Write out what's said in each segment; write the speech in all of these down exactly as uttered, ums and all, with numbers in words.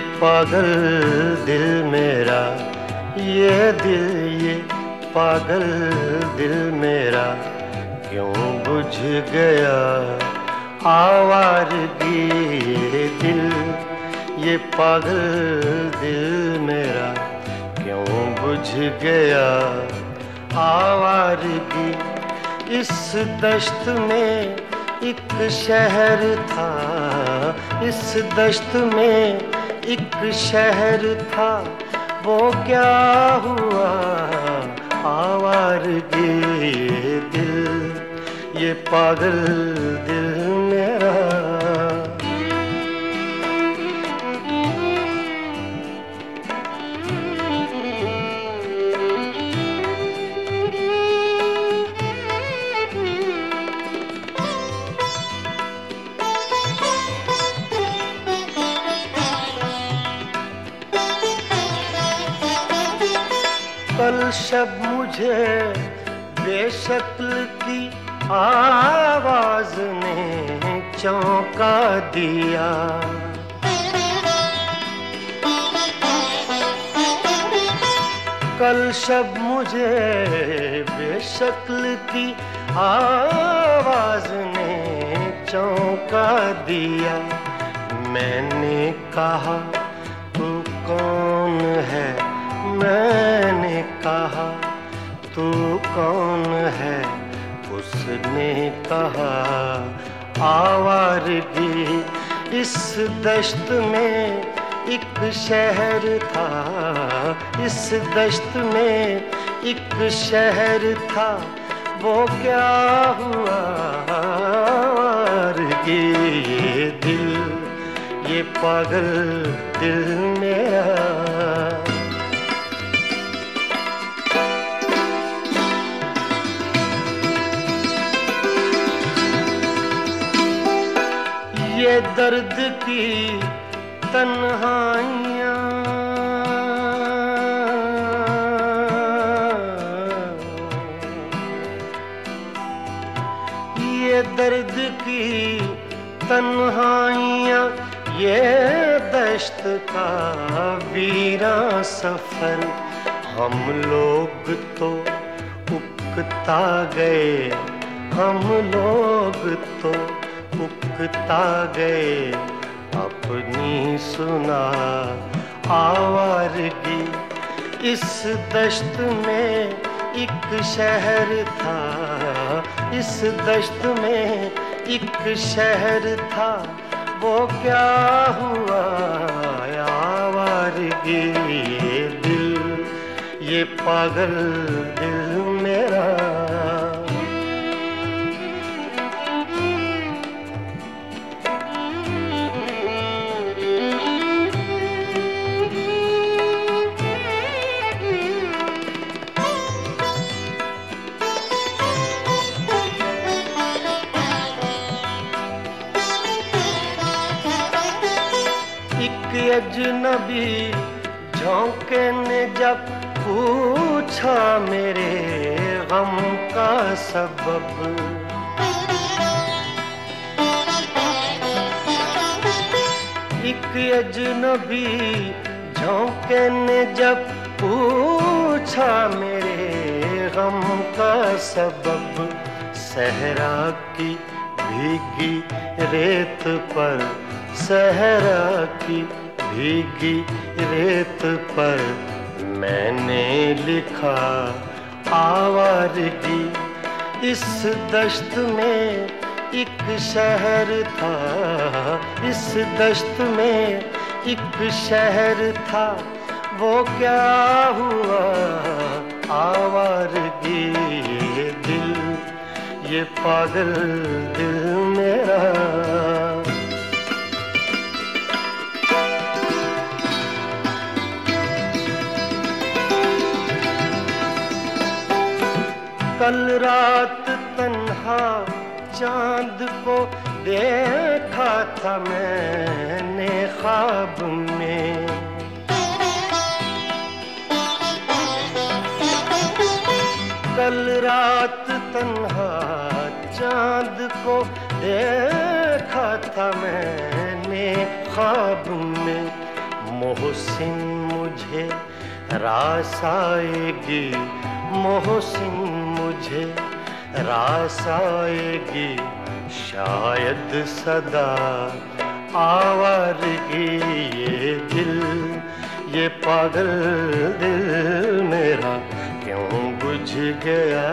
पागल दिल मेरा, ये दिल ये पागल दिल मेरा क्यों बुझ गया आवारगी। ये दिल ये पागल दिल मेरा क्यों बुझ गया आवारगी। इस दश्त में एक शहर था, इस दश्त में एक शहर था, वो क्या हुआ आवारगी। ये दिल ये पागल दिल मेरा। कल शब मुझे बेशक्ल की आवाज ने चौंका दिया। कल शब मुझे बेशक्ल की आवाज ने चौंका दिया। मैंने कहा तू कौन है, मैंने कहा तू कौन है, उसने कहा आवारगी। इस दश्त में एक शहर था, इस दश्त में एक शहर था, वो क्या हुआ आवारगी। ये दिल ये पागल दिल मेरा। ये दर्द की तन्हाइयाँ, ये दर्द की तन्हाइयाँ, ये दश्त का वीरां सफर। हम लोग तो उकता गए, हम लोग तो उकता गए अपनी सुना आवारगी। इस दश्त में एक शहर था, इस दश्त में एक शहर था, वो क्या हुआ आवारगी। ये दिल ये पागल दिल मेरा। अजनबी झोंके ने जब पूछा मेरे गम का सबब। एक अजनबी झोंके ने जब पूछा मेरे गम का सबब। सहरा की भीगी रेत पर, सहरा की भीगी रेत पर मैंने लिखा आवारगी। इस दश्त में एक शहर था, इस दश्त में एक शहर था, वो क्या हुआ आवारगी। ये दिल ये पागल दिल मेरा। कल रात तन्हा चांद को देखा था मैंने ख्वाब में। कल रात तन्हा चांद को देखा था मैंने ख्वाब में। मोहसिन मुझे रास आएगी, मोहसिन मुझे रास आएगी, शायद सदा आवारगी। ये दिल, ये पागल दिल मेरा क्यों बुझ गया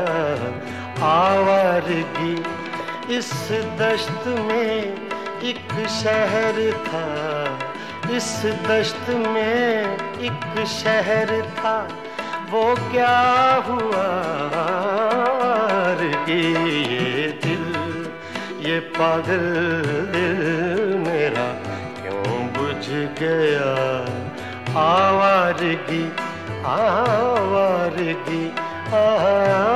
आवारगी। इस दश्त में एक शहर था, इस दश्त में एक शहर था, वो क्या हुआ कि ये दिल, ये पागल दिल मेरा क्यों बुझ गया आवारगी, आवारगी, आवारगी।